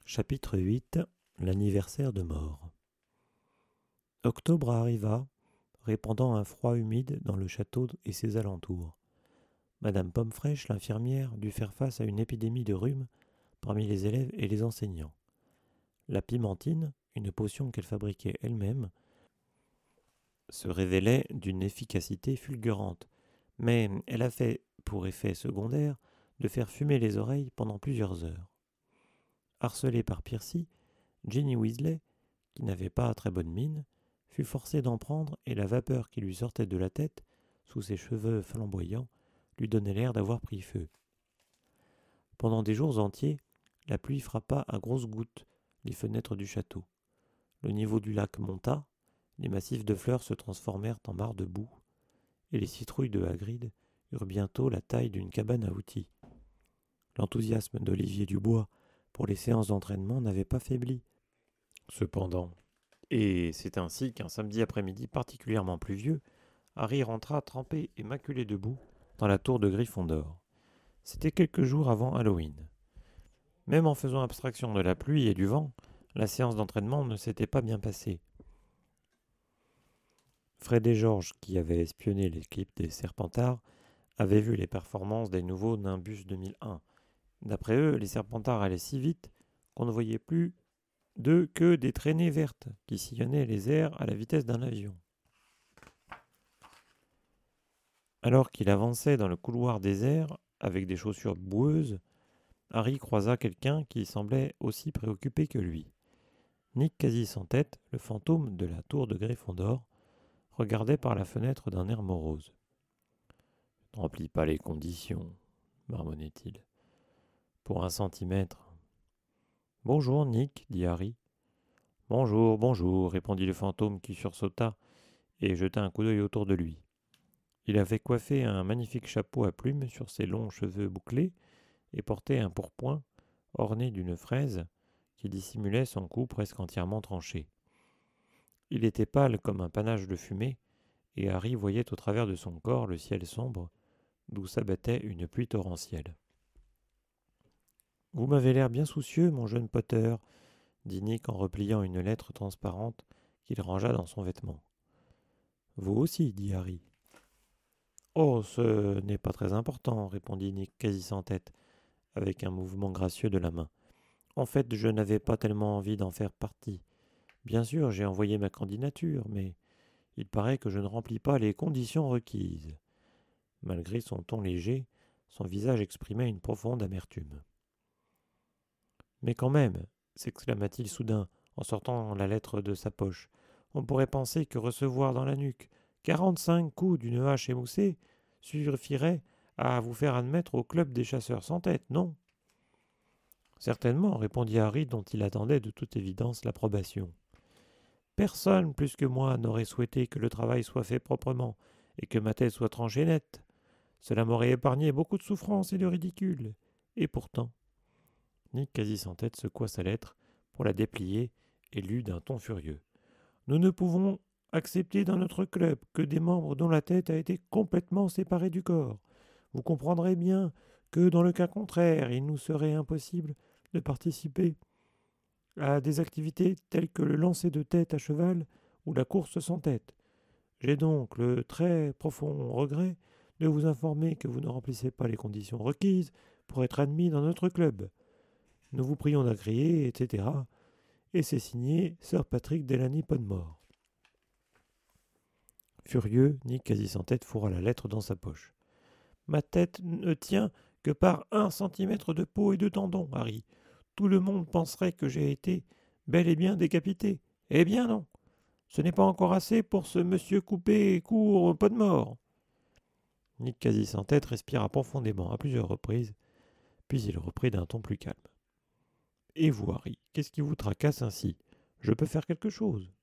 Chapitre 8 L'anniversaire de mort. Octobre arriva, répandant un froid humide dans le château et ses alentours. Madame Pommefraîche, l'infirmière, dut faire face à une épidémie de rhume parmi les élèves et les enseignants. La pimentine, une potion qu'elle fabriquait elle-même, se révélait d'une efficacité fulgurante, mais elle a fait pour effet secondaire de faire fumer les oreilles pendant plusieurs heures. Harcelée par Percy, Ginny Weasley, qui n'avait pas très bonne mine, fut forcée d'en prendre et la vapeur qui lui sortait de la tête, sous ses cheveux flamboyants, lui donnait l'air d'avoir pris feu. Pendant des jours entiers, la pluie frappa à grosses gouttes les fenêtres du château. Le niveau du lac monta, les massifs de fleurs se transformèrent en mares de boue, et les citrouilles de Hagrid eurent bientôt la taille d'une cabane à outils. L'enthousiasme d'Olivier Dubois pour les séances d'entraînement n'avait pas faibli. Cependant, et c'est ainsi qu'un samedi après-midi particulièrement pluvieux, Harry rentra trempé et maculé de boue dans la tour de Gryffondor. C'était quelques jours avant Halloween. Même en faisant abstraction de la pluie et du vent, la séance d'entraînement ne s'était pas bien passée. Fred et George, qui avaient espionné l'équipe des Serpentards, avaient vu les performances des nouveaux Nimbus 2001. D'après eux, les Serpentards allaient si vite qu'on ne voyait plus d'eux que des traînées vertes qui sillonnaient les airs à la vitesse d'un avion. Alors qu'il avançait dans le couloir désert avec des chaussures boueuses, Harry croisa quelqu'un qui semblait aussi préoccupé que lui. Nick Quasi-Sans-Tête, le fantôme de la tour de Gryffondor, regardait par la fenêtre d'un air morose. « Ne remplis pas les conditions, marmonnait-il. Pour 1 centimètre. Bonjour, Nick, dit Harry. Bonjour, bonjour, répondit le fantôme qui sursauta et jeta un coup d'œil autour de lui. Il avait coiffé un magnifique chapeau à plumes sur ses longs cheveux bouclés et portait un pourpoint orné d'une fraise qui dissimulait son cou presque entièrement tranché. Il était pâle comme un panache de fumée, et Harry voyait au travers de son corps le ciel sombre, d'où s'abattait une pluie torrentielle. « Vous m'avez l'air bien soucieux, mon jeune Potter, » dit Nick en repliant une lettre transparente qu'il rangea dans son vêtement. « Vous aussi, dit Harry. »« Oh, ce n'est pas très important, » répondit Nick quasi sans tête, avec un mouvement gracieux de la main. « En fait, je n'avais pas tellement envie d'en faire partie. Bien sûr, j'ai envoyé ma candidature, mais il paraît que je ne remplis pas les conditions requises. » Malgré son ton léger, son visage exprimait une profonde amertume. « Mais quand même, s'exclama-t-il soudain, en sortant la lettre de sa poche, on pourrait penser que recevoir dans la nuque 45 coups d'une hache émoussée suffirait à vous faire admettre au club des chasseurs sans tête, non ? Certainement, répondit Harry, dont il attendait de toute évidence l'approbation. Personne plus que moi n'aurait souhaité que le travail soit fait proprement et que ma tête soit tranchée nette. Cela m'aurait épargné beaucoup de souffrance et de ridicule. Et pourtant, Nick, quasi sans tête, secoua sa lettre pour la déplier et lut d'un ton furieux. Nous ne pouvons accepter dans notre club que des membres dont la tête a été complètement séparée du corps. Vous comprendrez bien que dans le cas contraire, il nous serait impossible de participer à des activités telles que le lancer de tête à cheval ou la course sans tête. J'ai donc le très profond regret de vous informer que vous ne remplissez pas les conditions requises pour être admis dans notre club. Nous vous prions d'agréer, etc. Et c'est signé Sir Patrick Delaney Podmore. Furieux, Nick, quasi sans tête, fourra la lettre dans sa poche. Ma tête ne tient que par 1 centimètre de peau et de tendons, Harry. Tout le monde penserait que j'ai été bel et bien décapité. Eh bien non. Ce n'est pas encore assez pour ce monsieur coupé court Podmore. Nick, quasi sans tête, respira profondément à plusieurs reprises, puis il reprit d'un ton plus calme. Et vous, Harry, qu'est-ce qui vous tracasse ainsi ? Je peux faire quelque chose.